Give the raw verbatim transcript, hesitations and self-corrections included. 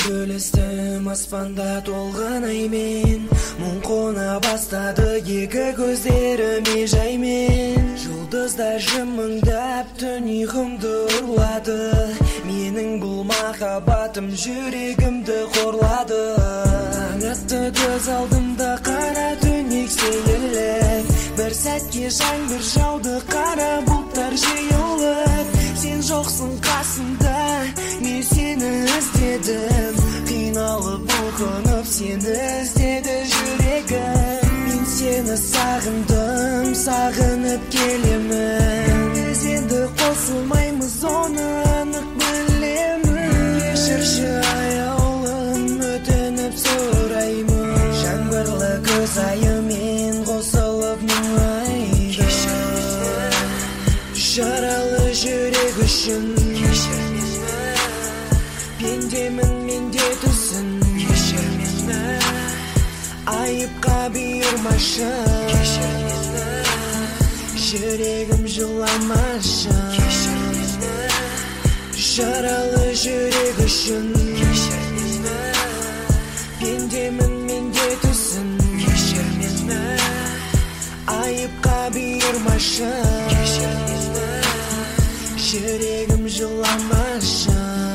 бөлістім аспанда толған аймен, мұң қона бастады екі көздеріме жаймен. Жұлдыздар жымыңдап түн ұйқымды ұрлады, менің бұл махаббатым жүрегімді қорлады. Таң атты көз алдымда қара түнек сейіліп, бір сәтке жаңбыр жауды, қара бұлттар жиылып. Сен жоқсың қасымда, мен сені іздедім, қиналып бұлқынып сені іздеді жүрегім. Мен сені сағындым, сағынып келемін, біз енді қосылмаймыз, оны анық білемін. Кешірші аяулым, өтініп сұраймын, жаңбырлы көз айымен қосылып мұңайық. Жаралы жүрек үшін кешір мені, пендемін менде түсін кешір мені, айыпқа бұйырмашы кешір мені, жүрегім жыламашы кешір мені. Жаралы жүрек үшін кешір мені, пендемін менде түсін кешір мені, айыпқа бұйырмашы кешір мені, жүрегім жыламашы.